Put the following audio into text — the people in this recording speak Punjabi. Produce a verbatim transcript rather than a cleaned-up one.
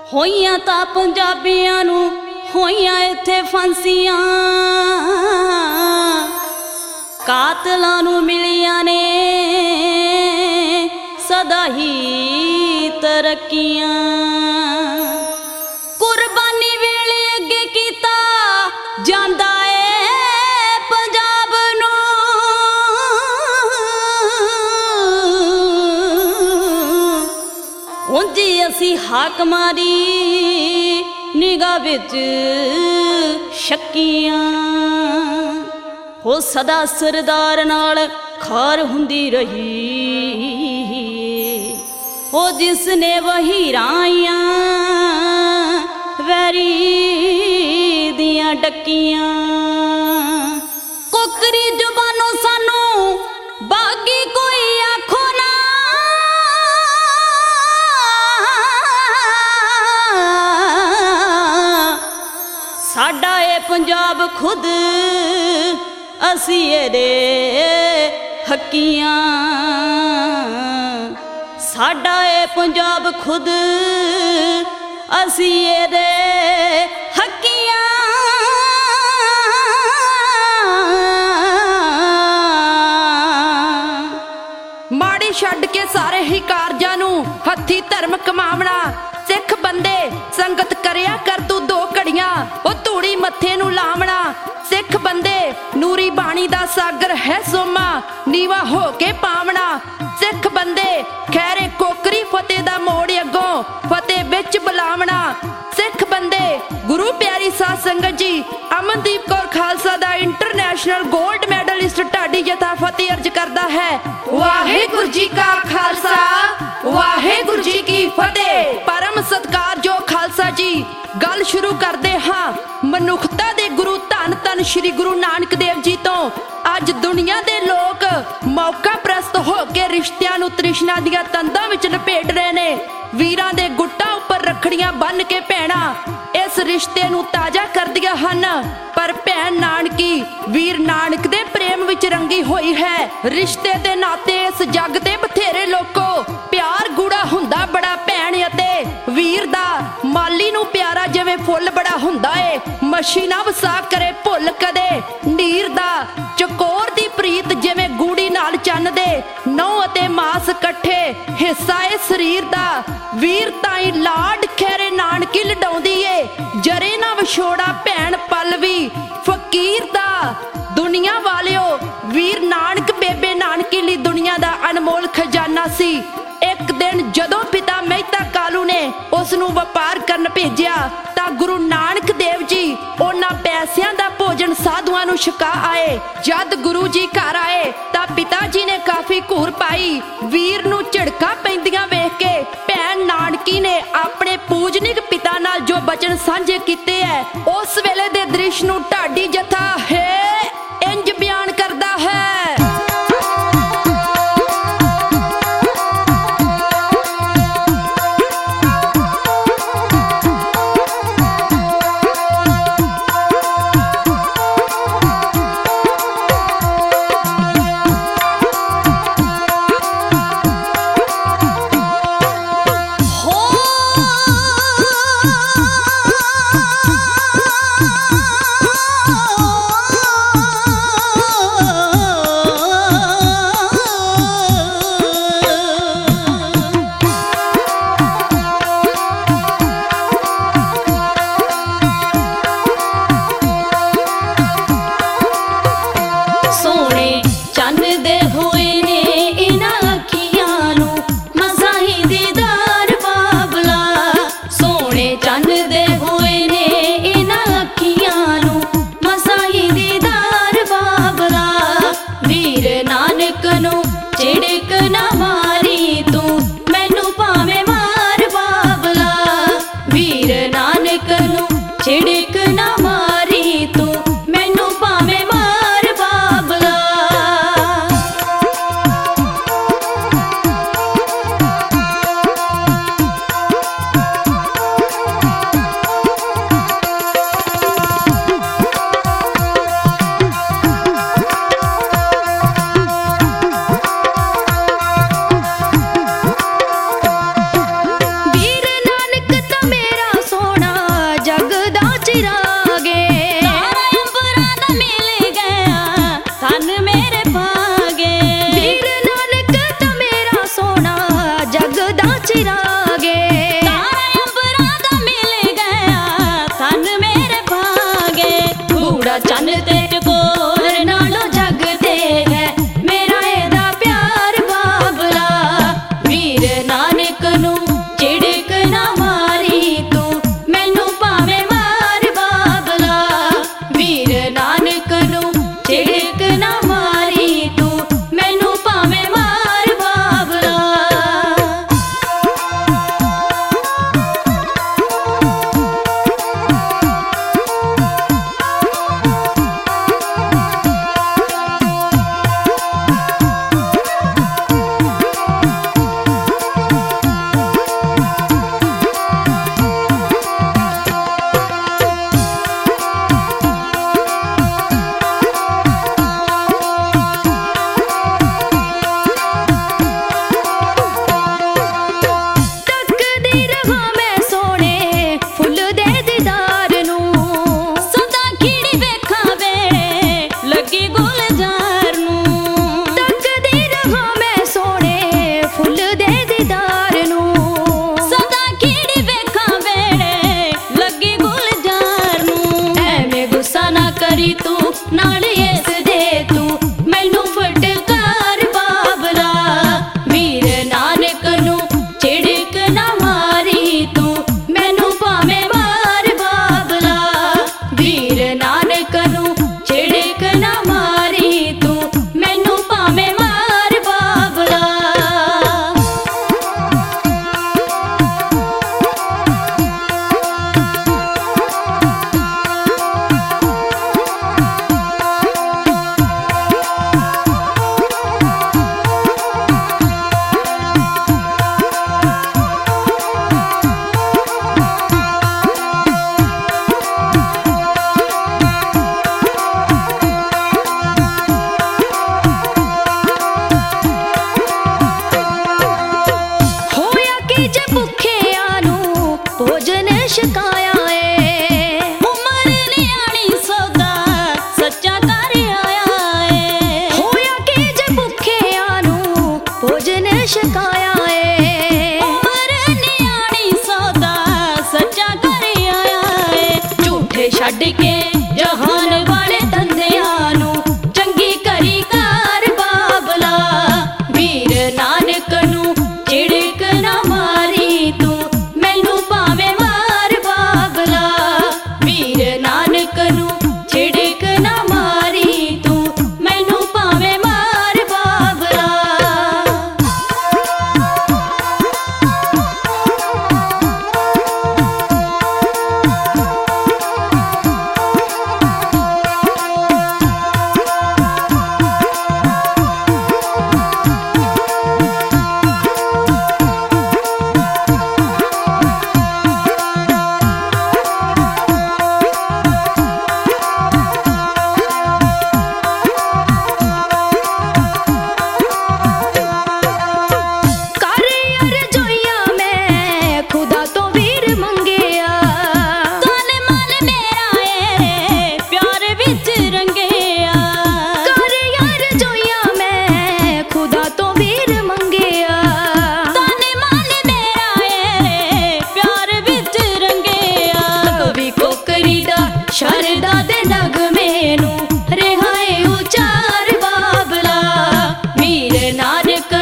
ਹੋਈਆਂ ਤਾਂ ਪੰਜਾਬੀਆਂ ਨੂੰ ਹੋਈਆਂ ਇੱਥੇ ਫਾਂਸੀਆਂ, ਕਾਤਲਾਂ ਨੂੰ ਮਿਲੀਆਂ ਨੇ ਸਦਾ ਹੀ ਤਰੱਕੀਆਂ। ਕੁਰਬਾਨੀ ਵੇਲੇ ਅੱਗੇ ਕੀਤਾ ਜਾਂਦਾ ਏ ਪੰਜਾਬ ਨੂੰ, ਉਂਝ ਅਸੀਂ ਹਾਕਮਾਂ ਦੀ ਨਿਗਾਹ ਵਿੱਚ ਸ਼ੱਕੀਆਂ। ਹੋ ਸਦਾ ਸਰਦਾਰ ਨਾਲ ਖਾਰ ਹੁੰਦੀ ਰਹੀ, ਹੋ ਜਿਸ ਨੇ ਵਹੀਰਾਂ ਆਈਆਂ ਵੈਰੀ ਦੀਆਂ ਡੱਕੀਆਂ। ਕੋਕਰੀ ਜ਼ੁਬਾਨੋਂ ਸਾਨੂੰ ਬਾਗੀ ਕੋਈ ਆਖੋ ਨਾ, ਸਾਡਾ ਇਹ ਪੰਜਾਬ ਖੁਦ ਅਸੀਂ ਇਹਦੇ ਹੱਕੀਆਂ। ਸਾਡਾ ਇਹ ਪੰਜਾਬ ਖੁਦ ਅਸੀਂ ਇਹਦੇ ਹੱਕੀਆਂ। ਮਾੜੀ ਛੱਡ ਕੇ ਸਾਰੇ ਹੀ ਕਾਰਜਾਂ ਨੂੰ ਹੱਥੀ ਧਰਮ ਕਮਾਵਣਾ। ਸਿੱਖ ਬੰਦੇ ਸੰਗਤ ਕਰਿਆ ਕਰ ਤੂੰ ਦੋ ਘੜੀਆਂ, ਉਹ ਧੂੜੀ ਮੱਥੇ ਨੂੰ ਲਾਵਣਾ। ਸਿੱਖ ਬੰਦੇ ਨੂਰੀ ਬਾਣੀ ਦਾ ਸਾਗਰ ਹੈ ਸੋਮਾ, ਨੀਵਾ ਹੋ ਕੇ ਪਾਵਣਾ। ਸਿੱਖ ਬੰਦੇ ਖੈਰੇ ਕੋਕਰੀ ਫਤਿਹ ਦਾ ਮੋੜ ਅੱਗੋਂ ਫਤਿਹ ਵਿੱਚ ਬੁਲਾਵਣਾ। ਸਿੱਖ ਬੰਦੇ ਗੁਰੂ ਪਿਆਰੀ ਸਾਧ ਸੰਗਤ ਜੀ, ਅਮਨਦੀਪ ਕੌਰ ਖਾਲਸਾ ਦਾ ਇੰਟਰਨੈਸ਼ਨਲ ਗੋਲਡ ਮੈਡਲਿਸਟ ਢਾਡੀ ਜਥਾ ਫਤਿਹ ਅਰਜ ਕਰਦਾ ਹੈ। ਵਾਹਿਗੁਰੂ ਜੀ ਕਾ ਖਾਲਸਾ, ਵਾਹਿਗੁਰੂ ਜੀ ਕੀ ਫਤਿਹ। ਪਰਮ ਸਤਿਕਾਰਯੋਗ ਖਾਲਸਾ ਜੀ, ਗੱਲ ਸ਼ੁਰੂ ਕਰਦੇ ਹਾਂ ਮਨੁੱਖਤਾ ਦੇ ਗੁਰੂ ਧੰਨ ਧੰਨ ਸ਼੍ਰੀ ਗੁਰੂ ਨਾਨਕ ਦੇਵ ਜੀ ਤੋਂ। ਅੱਜ ਦੁਨੀਆ ਦੇ ਲੋਕ ਮੌਕਾ ਪ੍ਰਸਤ ਹੋ ਕੇ ਰਿਸ਼ਤਿਆਂ ਨੂੰ ਤ੍ਰਿਸ਼ਨਾ ਦੀਆਂ ਤੰਦਾਂ ਵਿੱਚ ਲਪੇਟ ਰਹੇ ਨੇ। ਵੀਰਾਂ ਦੇ ਗੁੱਟਾਂ ਉੱਪਰ ਰੱਖੜੀਆਂ ਬੰਨ ਕੇ ਭੈਣਾਂ ਇਸ ਰਿਸ਼ਤੇ ਨੂੰ ਤਾਜ਼ਾ ਕਰਦੀਆਂ ਹਨ, ਪਰ ਭੈਣ ਨਾਨਕੀ ਵੀਰ ਨਾਨਕ ਦੇ ਪ੍ਰੇਮ ਵਿੱਚ ਰੰਗੀ ਹੋਈ ਹੈ। ਰਿਸ਼ਤੇ ਦੇ ਨਾਤੇ ਇਸ ਜੱਗ ਤੇ ਬਥੇਰੇ ਲੋਕੋ, ਪਿਆਰ ਗੂੜਾ ਹੁੰਦਾ ਬੜਾ ਭੈਣ ਅਤੇ ਵੀਰ ਦਾ। ਮਾਲੀ ਨੂੰ ਪਿਆਰਾ ਜਿਵੇਂ ਫੁੱਲ ਬੜਾ ਹੁੰਦਾ ਏ, ਮੱਛੀ ਨਾ ਵਸਾ ਕਰੇ ਭੁੱਲ ਕਦੇ ਨੀਰ ਦਾ। ਚਕੋਰ ਦੀ ਪ੍ਰੀਤ ਜਿਵੇਂ ਗੂੜੀ ਨਾਲ ਚੰਨ ਦੇ, ਨਹੁੰ ਅਤੇ ਮਾਸ ਇਕੱਠੇ ਹਿੱਸਾ ਏ ਸਰੀਰ ਦਾ। ਵੀਰ ਤਾਈ ਲਾਡ ਖੈਰੇ ਨਾਨਕੀ ਲਡਾਉਂਦੀ ਏ, ਜਰੇ ਨਾ ਵਿਛੋੜਾ ਭੈਣ ਪਲ ਵੀ ਫਕੀਰ ਦਾ। ਦੁਨੀਆ ਵਾਲਿਓ, ਵੀਰ ਨਾਨਕ ਬੇਬੇ ਨਾਨਕੀ ਲਈ ਦੁਨੀਆ ਦਾ ਅਨਮੋਲ ਖਜ਼ਾਨਾ ਸੀ। ਇੱਕ ਦਿਨ ਜਦੋਂ ਪਿਤਾ ਮਹਿਤਾ ਕਾਲੂ ਨੇ ਉਸ ਨੂੰ ਵਪਾਰ ਕਰਨ ਭੇਜਿਆ ਤਾਂ ਗੁਰੂ ਨਾਨਕ ਦੇਵ ਜੀ ਉਹਨਾਂ ਪੈਸਿਆਂ ਦਾ ਭੋਜਨ ਸਾਧੂਆਂ ਨੂੰ ਛਕਾ ਆਏ। ਜਦ ਗੁਰੂ ਜੀ ਘਰ ਆਏ ਤਾਂ ਪਿਤਾ ਜੀ ਨੇ ਕਾਫੀ ਘੂਰ ਪਾਈ। ਵੀਰ ਨੂੰ ਝਿੜਕਾਂ ਪੈਂਦੀਆਂ ਵੇਖ ਕੇ ਭੈਣ ਨਾਨਕੀ ਨੇ ਆਪਣੇ ਪੂਜਨਿਕ ਪਿਤਾ ਨਾਲ ਜੋ ਬਚਨ ਸਾਂਝੇ ਕੀਤੇ ਐ, ਉਸ ਵੇਲੇ ਦੇ ਦ੍ਰਿਸ਼ ਨੂੰ ਢਾਡੀ ਜਥਾ ਹੈ ਇੰਜ ਬਿਆਨ ਕਰਦਾ ਹੈ। ਹੋ ਨੂੰ ਭੋਜਨ ਛਕਾਇਆ ਏ। ਉਮਰ ਨਿਆਣੀ ਸੌਦਾ ਸੱਚਾ ਕਰ ਆਇਆ ਏ। ਹੋਇਆ ਕਿ ਜੇ ਭੁੱਖਿਆਂ ਨੂੰ ਭੋਜਨ ਛਕਾਇਆ ਏ। ਉਮਰ ਨਿਆਣੀ ਸੌਦਾ ਸੱਚਾ ਕਰ ਆਇਆ ਏ। ਝੂਠੇ ਛੱਡ ਕੇ ਜਹਾਨ ਵਾਲੇ ਧੰਦਿਆਂ ਨੂੰ ਚੰਗੀ ਕਰੀ ਕਾਰ ਬਾਬਲਾ। ਵੀਰ ਨਾਨਕ ਨੂੰ ਝਿੜਕ ਨਾ ਮਾਰੀ ਤੂੰ ਮੈਨੂੰ ਭਾਵੇਂ ਮਾਰ ਬਾਬਲਾ। ਵੀਰ ਨਾਨਕ ਨੂੰ ਝਿੜਕ ਨਾ ਮਾਰੀ ਤੂੰ ਮੈਨੂੰ ਭਾਵੇਂ ਮਾਰ ਬਾਬਲਾ। ਸ਼ਰਦਾ ਦੇ ਨਗਮੇ ਨੂੰ ਰਿਹਾਏ ਉਚਾਰ ਬਾਬਲਾ। ਵੀਰ ਨਾਨਕ